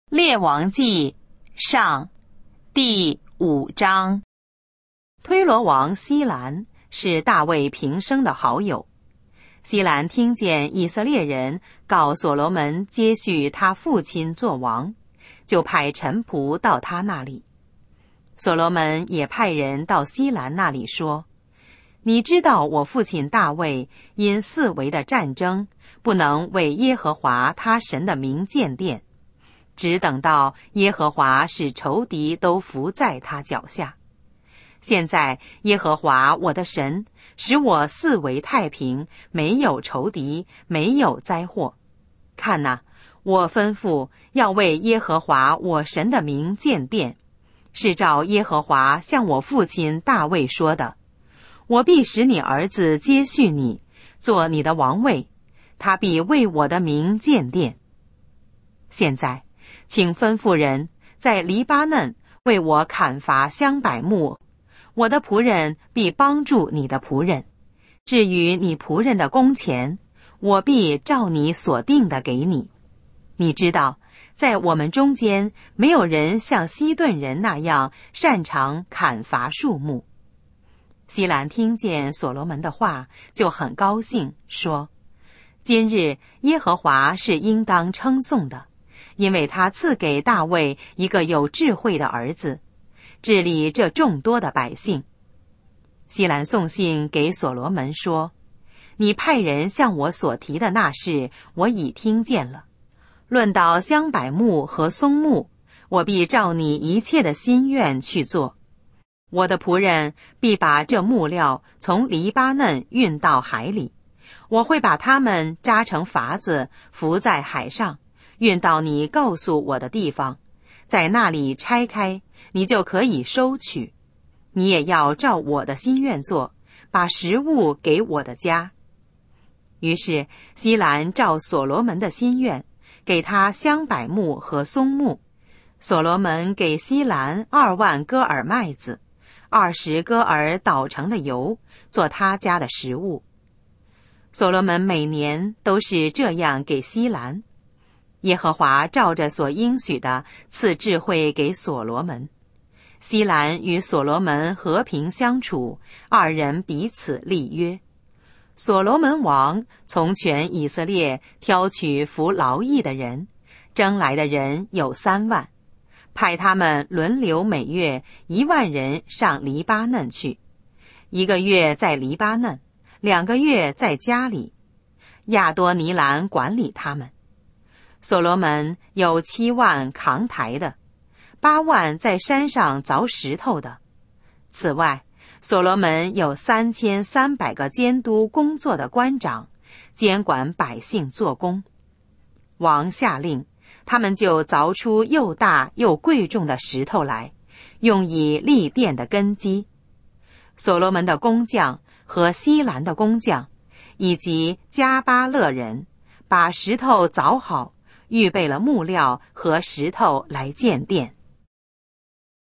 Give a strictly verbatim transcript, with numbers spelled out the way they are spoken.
列王记上第五章。推罗王西兰是大卫平生的好友。西兰听见以色列人告所罗门接续他父亲做王，就派臣仆到他那里。所罗门也派人到西兰那里说，你知道我父亲大卫因四围的战争不能为耶和华他神的名建殿，只等到耶和华使仇敌都伏在他脚下。现在耶和华我的神使我四围太平，没有仇敌，没有灾祸。看哪，我吩咐要为耶和华我神的名建殿，是照耶和华向我父亲大卫说的，我必使你儿子接续你，做你的王位，他必为我的名建殿。现在请吩咐人在黎巴嫩为我砍伐香柏木，我的仆人必帮助你的仆人。至于你仆人的工钱，我必照你所定的给你。你知道，在我们中间没有人像西顿人那样擅长砍伐树木。西兰听见所罗门的话，就很高兴，说，今日耶和华是应当称颂的，因为他赐给大卫一个有智慧的儿子，治理这众多的百姓。西兰送信给所罗门说，你派人向我所提的那事，我已听见了。论到香柏木和松木，我必照你一切的心愿去做。我的仆人必把这木料从黎巴嫩运到海里，我会把它们扎成筏子，浮在海上，运到你告诉我的地方，在那里拆开，你就可以收取。你也要照我的心愿做，把食物给我的家。于是西兰照所罗门的心愿，给他香柏木和松木。所罗门给西兰二万戈尔麦子，二十戈尔捣成的油，做他家的食物。所罗门每年都是这样给西兰。耶和华照着所应许的赐智慧给所罗门。西兰与所罗门和平相处，二人彼此立约。所罗门王从全以色列挑取服劳役的人，征来的人有三万，派他们轮流每月一万人上黎巴嫩去，一个月在黎巴嫩，两个月在家里。亚多尼兰管理他们。所罗门有七万扛抬的，八万在山上凿石头的。此外，所罗门有三千三百个监督工作的官长，监管百姓做工。王下令，他们就凿出又大又贵重的石头来，用以立殿的根基。所罗门的工匠和西兰的工匠，以及加巴勒人，把石头凿好，预备了木料和石头来建殿。